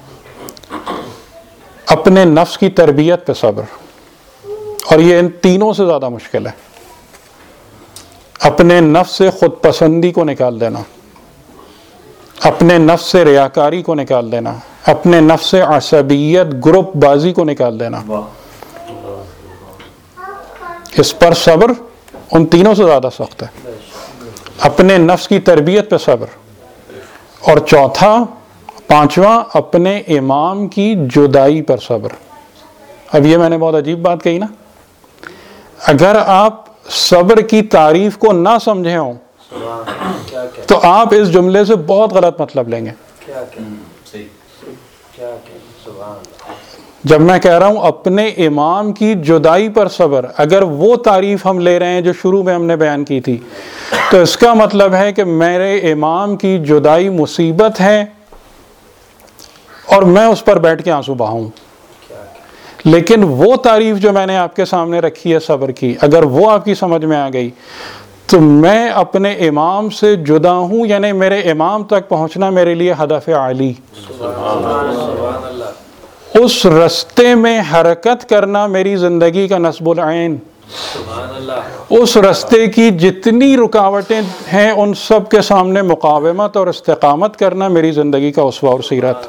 اپنے نفس کی تربیت پہ صبر، اور یہ ان تینوں سے زیادہ مشکل ہے. اپنے نفس سے خود پسندی کو نکال دینا، اپنے نفس سے ریاکاری کو نکال دینا، اپنے نفس عصبیت گروپ بازی کو نکال دینا، اس پر صبر ان تینوں سے زیادہ سخت ہے. اپنے نفس کی تربیت پہ صبر، اور چوتھا پانچواں اپنے امام کی جدائی پر صبر. اب یہ میں نے بہت عجیب بات کہی نا. اگر آپ صبر کی تعریف کو نہ سمجھے ہوں تو آپ اس جملے سے بہت غلط مطلب لیں گے. جب میں کہہ رہا ہوں اپنے امام کی جدائی پر صبر، اگر وہ تعریف ہم لے رہے ہیں جو شروع میں ہم نے بیان کی تھی، تو اس کا مطلب ہے کہ میرے امام کی جدائی مصیبت ہے اور میں اس پر بیٹھ کے آنسو بہاؤں. لیکن وہ تعریف جو میں نے آپ کے سامنے رکھی ہے صبر کی، اگر وہ آپ کی سمجھ میں آ گئی تو میں اپنے امام سے جدا ہوں، یعنی میرے امام تک پہنچنا میرے لیے ہدف عالی. اس رستے میں حرکت کرنا میری زندگی کا نصب العین. اس رستے کی جتنی رکاوٹیں ہیں ان سب کے سامنے مقاومت اور استقامت کرنا میری زندگی کا اسوہ اور سیرت.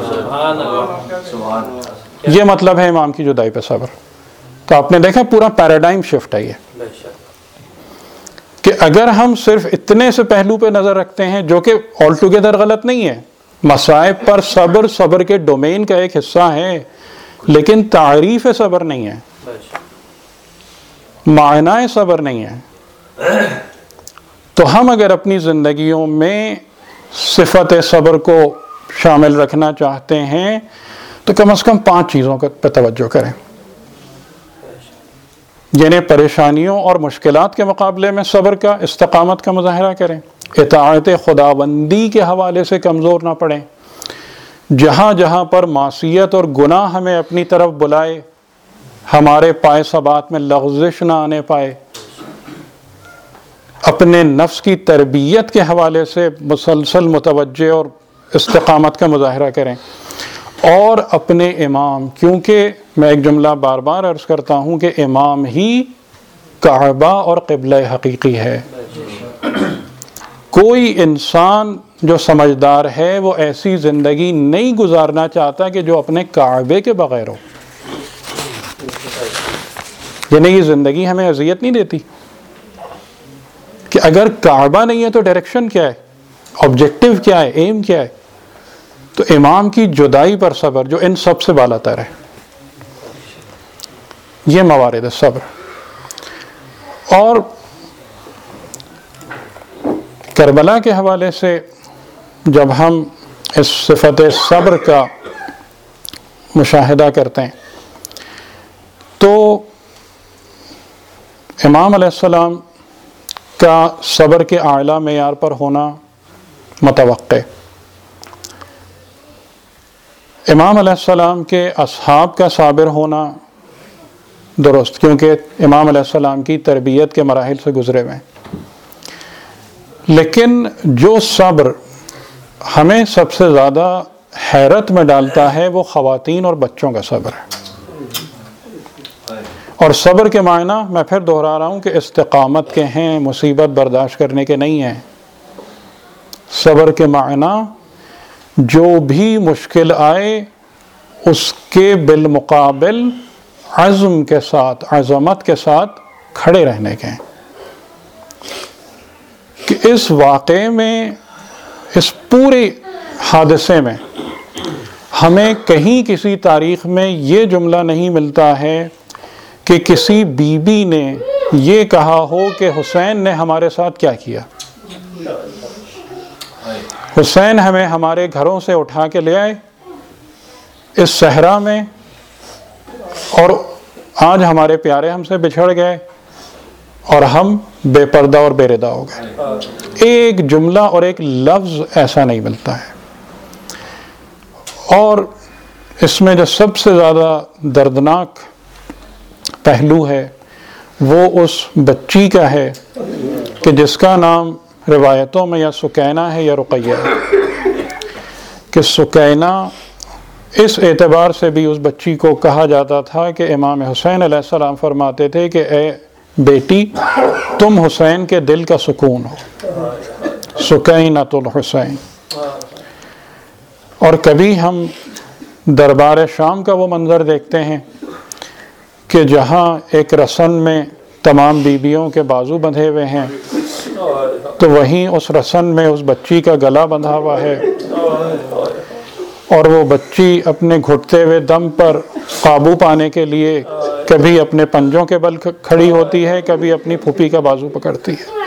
یہ مطلب ہے امام کی جدائی پہ صبر. تو آپ نے دیکھا پورا پیراڈائم شفٹ ہے یہ، کہ اگر ہم صرف اتنے سے پہلو پہ نظر رکھتے ہیں جو کہ آل ٹوگیدر غلط نہیں ہے، مصائب پر صبر صبر کے ڈومین کا ایک حصہ ہے، لیکن تعریف صبر نہیں ہے، معنی صبر نہیں ہے. تو ہم اگر اپنی زندگیوں میں صفت صبر کو شامل رکھنا چاہتے ہیں تو کم از کم 5 چیزوں پہ توجہ کریں. یعنی پریشانیوں اور مشکلات کے مقابلے میں صبر کا، استقامت کا مظاہرہ کریں. اطاعت خداوندی کے حوالے سے کمزور نہ پڑیں. جہاں جہاں پر معصیت اور گناہ ہمیں اپنی طرف بلائے، ہمارے پائے ثبات میں لغزش نہ آنے پائے. اپنے نفس کی تربیت کے حوالے سے مسلسل متوجہ اور استقامت کا مظاہرہ کریں. اور اپنے امام، کیونکہ میں ایک جملہ بار بار عرض کرتا ہوں کہ امام ہی کعبہ اور قبلہ حقیقی ہے. کوئی انسان جو سمجھدار ہے وہ ایسی زندگی نہیں گزارنا چاہتا کہ جو اپنے کعبے کے بغیر ہو. یعنی یہ زندگی ہمیں اذیت نہیں دیتی کہ اگر کعبہ نہیں ہے تو ڈائریکشن کیا ہے، آبجیکٹو کیا ہے، ایم کیا ہے. تو امام کی جدائی پر صبر جو ان سب سے بالا تر ہے، یہ موارد صبر. اور کربلا کے حوالے سے جب ہم اس صفت صبر کا مشاہدہ کرتے ہیں تو امام علیہ السلام کا صبر کے اعلیٰ معیار پر ہونا متوقع. امام علیہ السلام کے اصحاب کا صابر ہونا درست، کیونکہ امام علیہ السلام کی تربیت کے مراحل سے گزرے ہوئے. لیکن جو صبر ہمیں سب سے زیادہ حیرت میں ڈالتا ہے وہ خواتین اور بچوں کا صبر ہے. اور صبر کے معنی میں پھر دہرا رہا ہوں کہ استقامت کے ہیں، مصیبت برداشت کرنے کے نہیں ہیں. صبر کے معنی جو بھی مشکل آئے اس کے بالمقابل عزم کے ساتھ، عظمت کے ساتھ کھڑے رہنے کے ہیں. کہ اس واقعے میں، اس پورے حادثے میں ہمیں کہیں کسی تاریخ میں یہ جملہ نہیں ملتا ہے کہ کسی بی بی نے یہ کہا ہو کہ حسین نے ہمارے ساتھ کیا کیا. حسین ہمیں ہمارے گھروں سے اٹھا کے لے آئے اس صحرا میں، اور آج ہمارے پیارے ہم سے بچھڑ گئے اور ہم بے پردہ اور بے ردا ہو گئے. ایک جملہ اور ایک لفظ ایسا نہیں ملتا ہے. اور اس میں جو سب سے زیادہ دردناک پہلو ہے وہ اس بچی کا ہے کہ جس کا نام روایتوں میں یا سکینہ ہے یا رقیہ ہے. کہ سکینہ اس اعتبار سے بھی اس بچی کو کہا جاتا تھا کہ امام حسین علیہ السلام فرماتے تھے کہ اے بیٹی تم حسین کے دل کا سکون ہو، سکینۃ الحسین. اور کبھی ہم دربار شام کا وہ منظر دیکھتے ہیں کہ جہاں ایک رسن میں تمام بیویوں کے بازو بندھے ہوئے ہیں، تو وہیں اس رسن میں اس بچی کا گلا بندھا ہوا ہے، اور وہ بچی اپنے گھٹتے ہوئے دم پر قابو پانے کے لیے کبھی اپنے پنجوں کے بل کھڑی ہوتی ہے، کبھی اپنی پھوپھی کا بازو پکڑتی ہے۔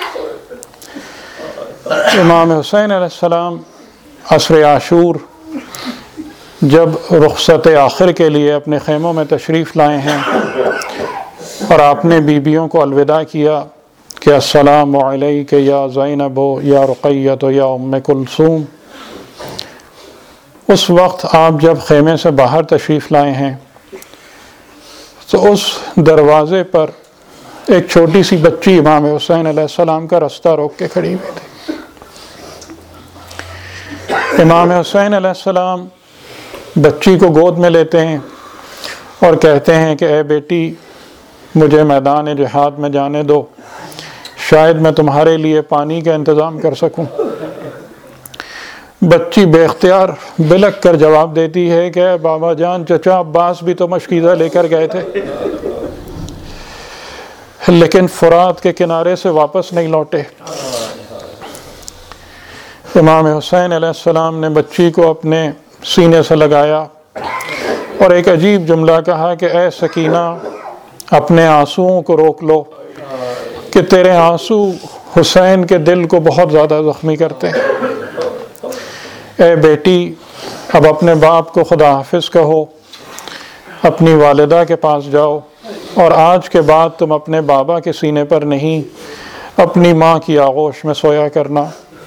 امام حسین علیہ السلام عصر عاشور جب رخصت آخر کے لیے اپنے خیموں میں تشریف لائے ہیں اور آپ نے بیویوں کو الوداع کیا کہ السلام علیک یا زینب یا رقیۃ یا ام کلثوم، اس وقت آپ جب خیمے سے باہر تشریف لائے ہیں تو اس دروازے پر ایک چھوٹی سی بچی امام حسین علیہ السلام کا رستہ روک کے کھڑی ہوئی تھی۔ امام حسین علیہ السلام بچی کو گود میں لیتے ہیں اور کہتے ہیں کہ اے بیٹی، مجھے میدان جہاد میں جانے دو، شاید میں تمہارے لیے پانی کا انتظام کر سکوں۔ بچی بے اختیار بلک کر جواب دیتی ہے کہ اے بابا جان، چچا عباس بھی تو مشکیزہ لے کر گئے تھے، لیکن فرات کے کنارے سے واپس نہیں لوٹے۔ امام حسین علیہ السلام نے بچی کو اپنے سینے سے لگایا اور ایک عجیب جملہ کہا کہ اے سکینہ، اپنے آنسوؤں کو روک لو کہ تیرے آنسو حسین کے دل کو بہت زیادہ زخمی کرتے ہیں۔ اے بیٹی، اب اپنے باپ کو خدا حافظ کہو، اپنی والدہ کے پاس جاؤ، اور آج کے بعد تم اپنے بابا کے سینے پر نہیں، اپنی ماں کی آغوش میں سویا کرنا۔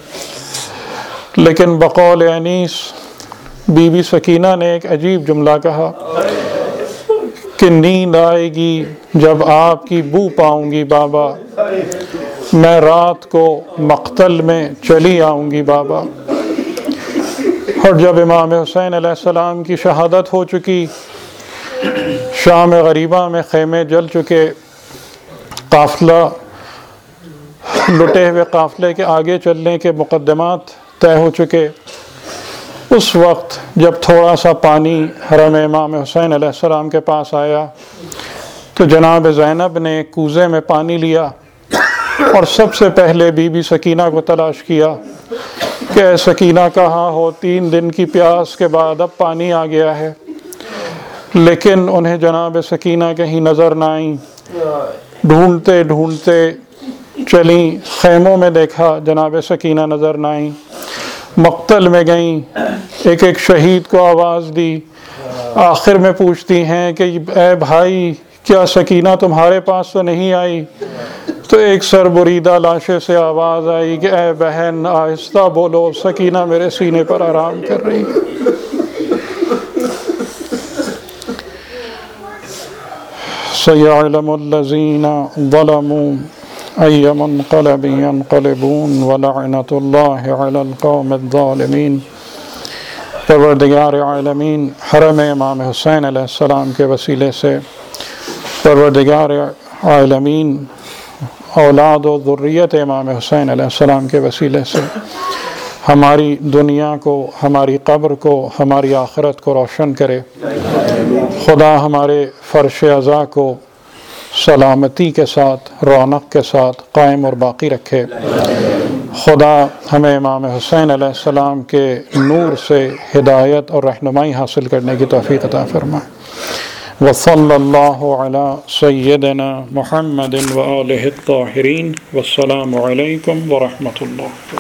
لیکن بقول انیس بی بی سکینہ نے ایک عجیب جملہ کہا کہ نیند آئے گی جب آپ کی بو پاؤں گی بابا، میں رات کو مقتل میں چلی آؤں گی بابا۔ اور جب امام حسین علیہ السلام کی شہادت ہو چکی، شام غریبہ میں خیمے جل چکے، قافلہ لٹے ہوئے قافلے کے آگے چلنے کے مقدمات طے ہو چکے، اس وقت جب تھوڑا سا پانی حرم امام حسین علیہ السلام کے پاس آیا تو جناب زینب نے ایک کوزے میں پانی لیا اور سب سے پہلے بی بی سکینہ کو تلاش کیا کہ اے سکینہ کہاں ہو، 3 دن کی پیاس کے بعد اب پانی آ گیا ہے۔ لیکن انہیں جناب سکینہ کہیں نظر نہ آئیں، ڈھونڈتے ڈھونڈتے چلیں، خیموں میں دیکھا جناب سکینہ نظر نہ آئیں، مقتل میں گئیں، ایک ایک شہید کو آواز دی، آخر میں پوچھتی ہیں کہ اے بھائی، کیا سکینہ تمہارے پاس تو نہیں آئی؟ تو ایک سر بریدہ لاشے سے آواز آئی کہ اے بہن آہستہ بولو، سکینہ میرے سینے پر آرام کر رہی ہے۔ سَيَعْلَمُ الَّذِينَ ظَلَمُوا أَيَّ مُنقَلَبٍ يَنقَلِبُونَ وَلَعْنَةُ اللَّهِ عَلَى الْقَوْمِ الظَّالِمِينَ۔ پروردگار عالمین، حرم امام حسین علیہ السلام کے وسیلے سے پروردگار عالمین اولاد و ذریت امام حسین علیہ السلام کے وسیلے سے ہماری دنیا کو، ہماری قبر کو، ہماری آخرت کو روشن کرے۔ خدا ہمارے فرش عزا کو سلامتی کے ساتھ، رونق کے ساتھ قائم اور باقی رکھے۔ خدا ہمیں امام حسین علیہ السلام کے نور سے ہدایت اور رہنمائی حاصل کرنے کی توفیق عطا فرمائے۔ وصلی اللہ علی سیدنا محمد وآلہ الطاہرین، والسلام علیکم ورحمۃ اللہ۔